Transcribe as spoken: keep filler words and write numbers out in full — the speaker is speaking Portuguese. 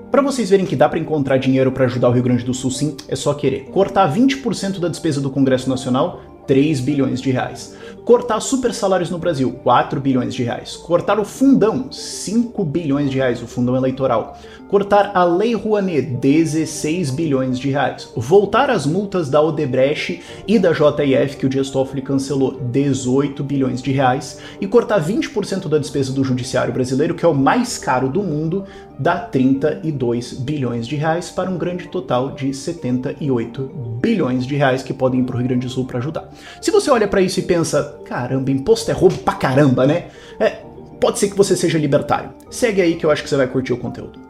Para vocês verem que dá para encontrar dinheiro para ajudar o Rio Grande do Sul, sim, é só querer. Cortar vinte por cento da despesa do Congresso Nacional, três bilhões de reais. Cortar super salários no Brasil, quatro bilhões de reais. Cortar o fundão, cinco bilhões de reais, o fundão eleitoral. Cortar a Lei Rouanet, dezesseis bilhões de reais. Voltar as multas da Odebrecht e da J I F que o Dias Toffoli cancelou, dezoito bilhões de reais. E cortar vinte por cento da despesa do judiciário brasileiro, que é o mais caro do mundo, dá trinta e dois bilhões de reais para um grande total de setenta e oito bilhões de reais que podem ir para o Rio Grande do Sul para ajudar. Se você olha para isso e pensa, caramba, imposto é roubo pra caramba, né? É, pode ser que você seja libertário. Segue aí que eu acho que você vai curtir o conteúdo.